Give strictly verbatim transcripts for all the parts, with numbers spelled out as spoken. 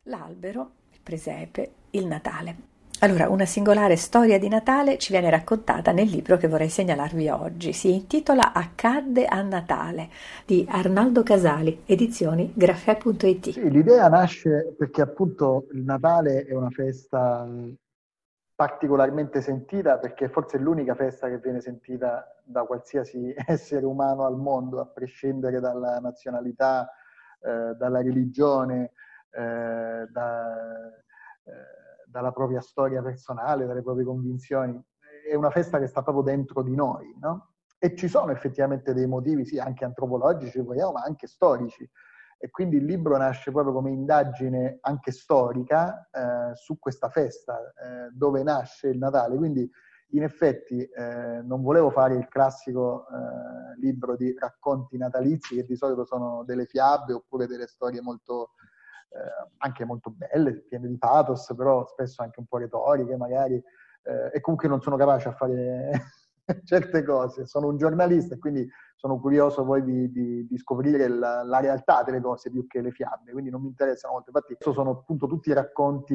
L'albero, il presepe, il Natale. Allora, una singolare storia di Natale ci viene raccontata nel libro che vorrei segnalarvi oggi. Si intitola Accadde a Natale di Arnaldo Casali, edizioni Grafè.it. Sì, l'idea nasce perché appunto il Natale è una festa mh, particolarmente sentita, perché forse è l'unica festa che viene sentita da qualsiasi essere umano al mondo, a prescindere dalla nazionalità, eh, dalla religione, eh, da- eh, dalla propria storia personale, dalle proprie convinzioni. È una festa che sta proprio dentro di noi, no? E ci sono effettivamente dei motivi, sì, anche antropologici, se vogliamo, ma anche storici. E quindi il libro nasce proprio come indagine anche storica eh, su questa festa, eh, dove nasce il Natale. Quindi in effetti eh, non volevo fare il classico eh, libro di racconti natalizi, che di solito sono delle fiabe oppure delle storie molto, eh, anche molto belle, piene di pathos, però spesso anche un po' retoriche magari, eh, e comunque non sono capace a fare certe cose. Sono un giornalista e quindi sono curioso poi di, di, di scoprire la, la, realtà delle cose più che le fiabe, quindi non mi interessano molto. Infatti, questo sono appunto tutti i racconti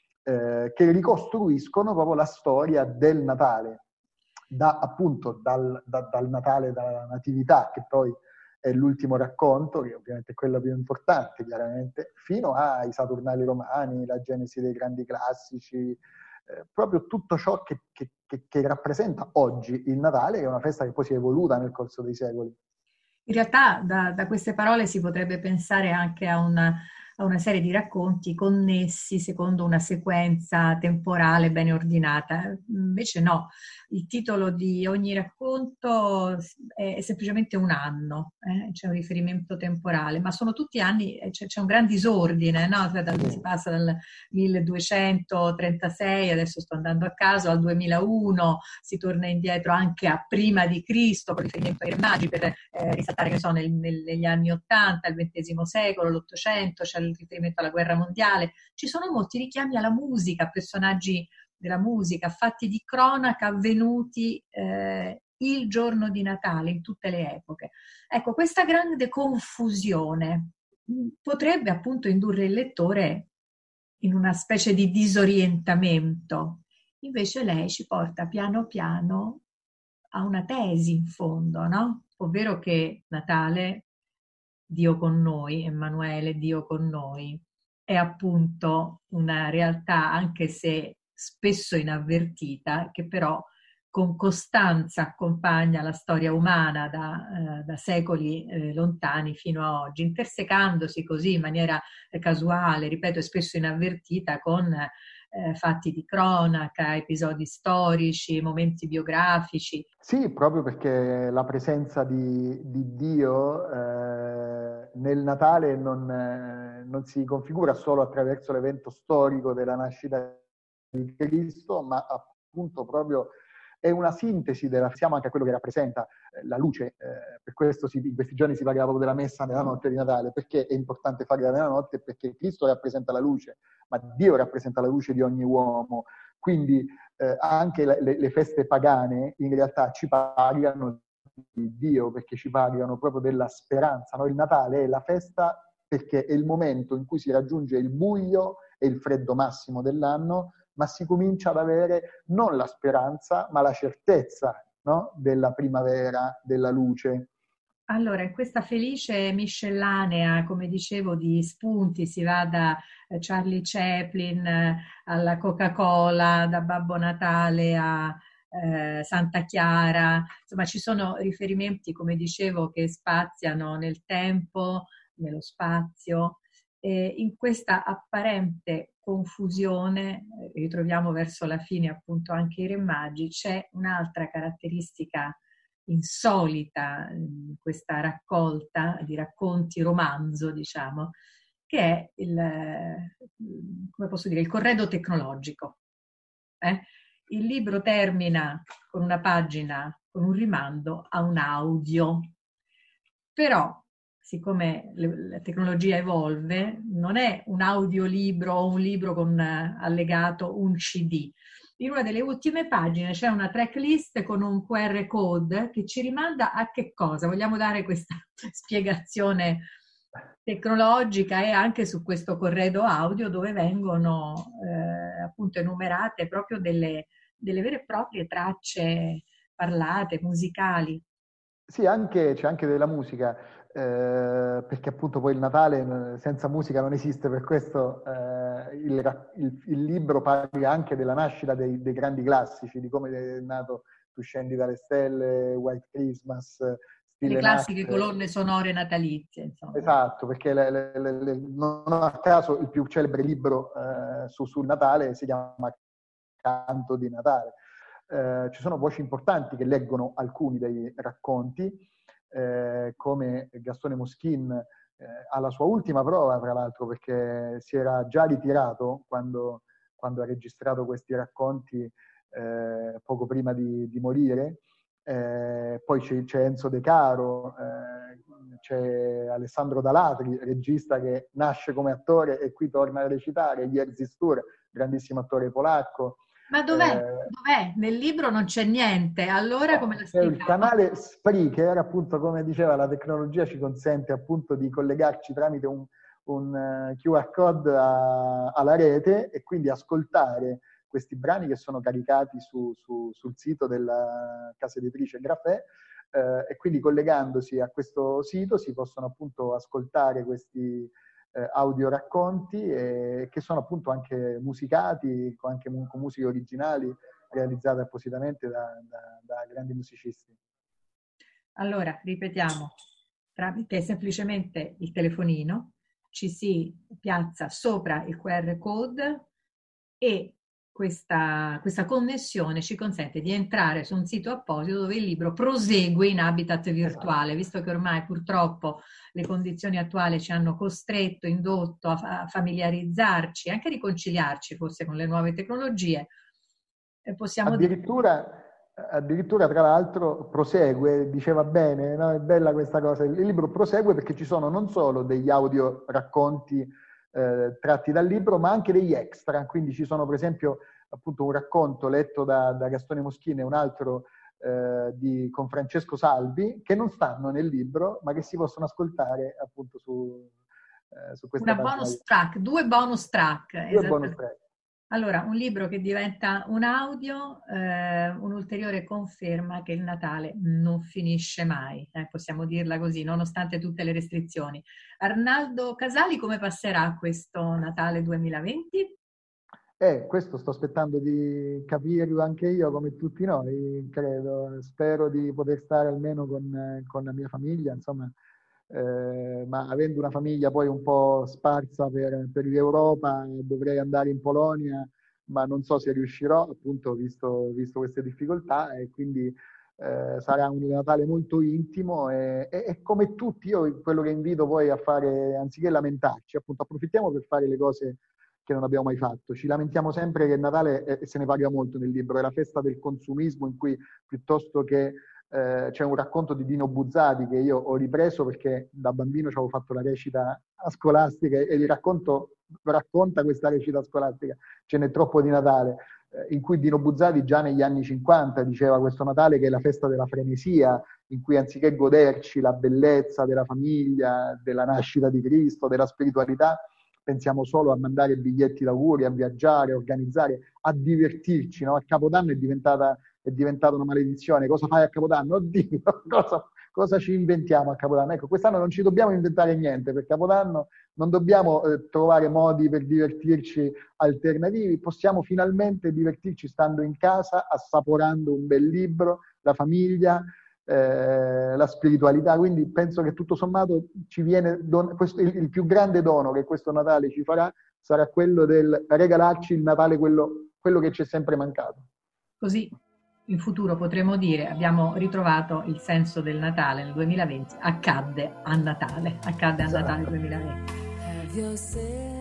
eh, che ricostruiscono proprio la storia del Natale, da, appunto dal, da, dal Natale, dalla Natività, che poi è l'ultimo racconto, che ovviamente è quello più importante, chiaramente, fino ai Saturnali romani, la genesi dei grandi classici, eh, proprio tutto ciò che, che, che, che rappresenta oggi il Natale, che è una festa che poi si è evoluta nel corso dei secoli. In realtà da, da queste parole si potrebbe pensare anche a una, a una serie di racconti connessi secondo una sequenza temporale ben ordinata. Invece no, il titolo di ogni racconto è, è semplicemente un anno, eh? C'è un riferimento temporale, ma sono tutti anni, c'è, c'è un gran disordine, no? Cioè, dal, si passa dal milleduecentotrentasei, adesso sto andando a caso, al duemilauno, si torna indietro anche a prima di Cristo, con riferimento ai Re Magi, per eh, risaltare che ne so, nel, nel, negli anni ottanta, il ventesimo secolo, l'Ottocento, c'è il riferimento alla guerra mondiale. Ci sono molti richiami alla musica, a personaggi della musica, fatti di cronaca avvenuti eh, il giorno di Natale, in tutte le epoche. Ecco, questa grande confusione potrebbe appunto indurre il lettore in una specie di disorientamento. Invece lei ci porta piano piano a una tesi in fondo, no? Ovvero che Natale, Dio con noi, Emanuele, Dio con noi, è appunto una realtà, anche se spesso inavvertita, che però con costanza accompagna la storia umana da, eh, da secoli eh, lontani fino a oggi, intersecandosi così in maniera eh, casuale, ripeto, e spesso inavvertita, con eh, fatti di cronaca, episodi storici, momenti biografici. Sì, proprio perché la presenza di, di Dio eh, nel Natale non, eh, non si configura solo attraverso l'evento storico della nascita di Cristo, ma appunto proprio è una sintesi della, siamo anche a quello che rappresenta eh, la luce. Eh, per questo si, in questi giorni si parla proprio della messa nella notte di Natale. Perché è importante farla nella notte? Perché Cristo rappresenta la luce, ma Dio rappresenta la luce di ogni uomo. Quindi eh, anche le, le, feste pagane in realtà ci parlano di Dio, perché ci parlano proprio della speranza. No? Il Natale è la festa perché è il momento in cui si raggiunge il buio e il freddo massimo dell'anno, ma si comincia ad avere non la speranza, ma la certezza, no? Della primavera, della luce. Allora, in questa felice miscellanea, come dicevo, di spunti, si va da eh, Charlie Chaplin eh, alla Coca-Cola, da Babbo Natale a eh, Santa Chiara, insomma ci sono riferimenti, come dicevo, che spaziano nel tempo, nello spazio. E in questa apparente confusione, eh, ritroviamo verso la fine appunto anche i Re Magi, c'è un'altra caratteristica insolita in questa raccolta di racconti romanzo, diciamo, che è il, come posso dire, il corredo tecnologico. Eh? Il libro termina con una pagina, con un rimando a un audio, però siccome la tecnologia evolve, non è un audiolibro o un libro con allegato un C D. In una delle ultime pagine c'è una tracklist con un Q R code che ci rimanda a che cosa? Vogliamo dare questa spiegazione tecnologica e anche su questo corredo audio dove vengono eh, appunto enumerate proprio delle, delle vere e proprie tracce parlate, musicali. Sì, anche, c'è anche della musica, eh, perché appunto poi il Natale senza musica non esiste, per questo eh, il, il, il libro parla anche della nascita dei, dei grandi classici, di come è nato Tu scendi dalle stelle, White Christmas, Le Stille classiche Nacht. colonne sonore natalizie, insomma. Esatto, perché le, le, le, le, non a caso il più celebre libro eh, su, sul Natale si chiama Canto di Natale. Eh, ci sono voci importanti che leggono alcuni dei racconti, eh, come Gastone Moschin eh, alla sua ultima prova, tra l'altro, perché si era già ritirato quando, quando ha registrato questi racconti eh, poco prima di, di morire. Eh, poi c'è, c'è Enzo De Caro, eh, c'è Alessandro Dalatri, regista che nasce come attore e qui torna a recitare, Jerzy Stur, grandissimo attore polacco. Ma dov'è? Eh, Dov'è? Nel libro non c'è niente, allora come la c'è il spieghiamo? canale Spreaker, appunto, come diceva, la tecnologia ci consente appunto di collegarci tramite un, un Q R code a, alla rete e quindi ascoltare questi brani che sono caricati su, su, sul sito della casa editrice Grafè, eh, e quindi collegandosi a questo sito si possono appunto ascoltare questi eh, audio racconti eh, che sono appunto anche musicati, con, anche con musiche originali realizzate appositamente da, da, da grandi musicisti. Allora, ripetiamo, tramite semplicemente il telefonino ci si piazza sopra il Q R code e questa, questa connessione ci consente di entrare su un sito apposito dove il libro prosegue in habitat virtuale, visto che ormai purtroppo le condizioni attuali ci hanno costretto, indotto a familiarizzarci, anche a riconciliarci forse con le nuove tecnologie. Possiamo addirittura, dire... addirittura, tra l'altro, prosegue, diceva bene, no? È bella questa cosa, il libro prosegue perché ci sono non solo degli audio racconti eh, tratti dal libro, ma anche degli extra, quindi ci sono per esempio appunto un racconto letto da, da Gastone Moschin e un altro eh, di, con Francesco Salvi, che non stanno nel libro, ma che si possono ascoltare appunto su, eh, su questa Una bonus track, due bonus track. Due bonus track. Allora, un libro che diventa un audio, eh, un'ulteriore conferma che il Natale non finisce mai, eh, possiamo dirla così, nonostante tutte le restrizioni. Arnaldo Casali, come passerà questo Natale duemilaventi? Eh, questo sto aspettando di capirlo anche io, come tutti noi, credo. Spero di poter stare almeno con, con la mia famiglia, insomma, eh, ma avendo una famiglia poi un po' sparsa per, per l'Europa, dovrei andare in Polonia, ma non so se riuscirò, appunto, visto, visto queste difficoltà, e quindi eh, sarà un Natale molto intimo e, e, e come tutti, io quello che invito poi a fare, anziché lamentarci, appunto, approfittiamo per fare le cose che non abbiamo mai fatto. Ci lamentiamo sempre che il Natale, e se ne parla molto nel libro, è la festa del consumismo in cui piuttosto che eh, c'è un racconto di Dino Buzzati che io ho ripreso perché da bambino ci avevo fatto la recita scolastica e vi racconto, racconta questa recita scolastica, ce n'è troppo di Natale, eh, in cui Dino Buzzati già negli anni cinquanta diceva questo Natale che è la festa della frenesia, in cui anziché goderci la bellezza della famiglia, della nascita di Cristo, della spiritualità, pensiamo solo a mandare biglietti d'auguri, a viaggiare, a organizzare, a divertirci, no? A Capodanno è diventata, è diventata una maledizione. Cosa fai a Capodanno? Oddio, cosa, cosa ci inventiamo a Capodanno? Ecco, quest'anno non ci dobbiamo inventare niente, per Capodanno non dobbiamo eh, trovare modi per divertirci alternativi, possiamo finalmente divertirci stando in casa, assaporando un bel libro, la famiglia, Eh, la spiritualità, quindi penso che tutto sommato ci viene don- questo, il, il più grande dono che questo Natale ci farà sarà quello del regalarci il Natale, quello, quello che ci è sempre mancato. Così in futuro potremo dire abbiamo ritrovato il senso del Natale nel duemilaventi, accadde a Natale, accadde a Natale duemilaventi.